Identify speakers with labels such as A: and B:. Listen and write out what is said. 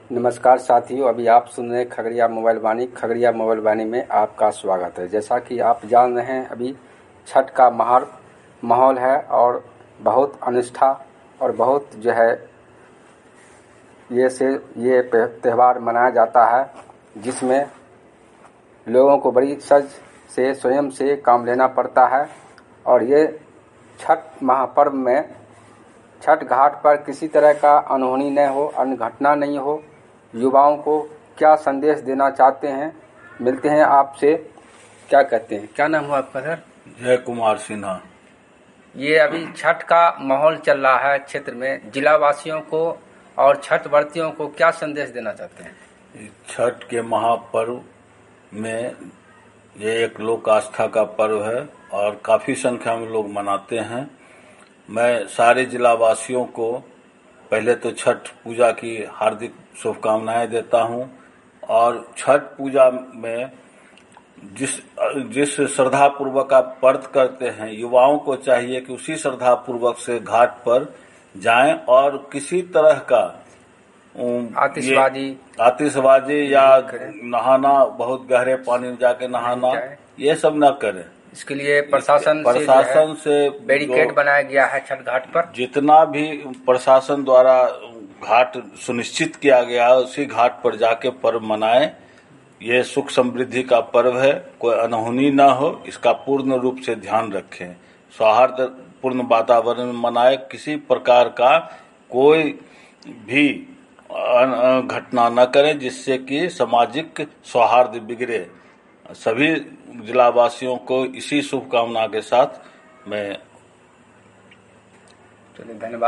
A: नमस्कार साथियों, अभी आप सुन रहे हैं खगड़िया मोबाइल वाणी। खगड़िया मोबाइल वाणी में आपका स्वागत है। जैसा कि आप जान रहे हैं, अभी छठ का माहौल है और बहुत अनिष्ठा और बहुत जो है ये त्यौहार मनाया जाता है, जिसमें लोगों को बड़ी सज से स्वयं से काम लेना पड़ता है। और ये छठ महापर्व में छठ घाट पर किसी तरह का अनहोनी न हो, अनघटना नहीं हो। युवाओं को क्या संदेश देना चाहते हैं, मिलते हैं आपसे। क्या कहते हैं, क्या नाम हुआ आपका सर?
B: जय कुमार सिन्हा।
A: ये अभी छठ का माहौल चल रहा है क्षेत्र में, जिला वासियों को और छठ व्रतियों को क्या संदेश देना चाहते हैं?
B: छठ के महापर्व में ये एक लोक आस्था का पर्व है और काफ़ी संख्या में लोग मनाते हैं। मैं सारे जिला वासियों को पहले तो छठ पूजा की हार्दिक शुभकामनाएं देता हूं। और छठ पूजा में जिस श्रद्धा पूर्वक आप व्रत करते हैं, युवाओं को चाहिए कि उसी श्रद्धा पूर्वक से घाट पर जाएं और किसी तरह का आतिशबाजी या नहाना, बहुत गहरे पानी में जाके नहाना, ये सब न करें।
A: इसके लिए प्रशासन से बैरिकेड बनाया गया है छठ घाट पर।
B: जितना भी प्रशासन द्वारा घाट सुनिश्चित किया गया है, उसी घाट पर जाके पर्व मनाएं। ये सुख समृद्धि का पर्व है, कोई अनहोनी न हो, इसका पूर्ण रूप से ध्यान रखें। सौहार्दपूर्ण वातावरण में मनाएं, किसी प्रकार का कोई भी घटना न करें जिससे कि सामाजिक सौहार्द बिगड़े। सभी जिलावासियों को इसी शुभकामना के साथ मैं
A: धन्यवाद।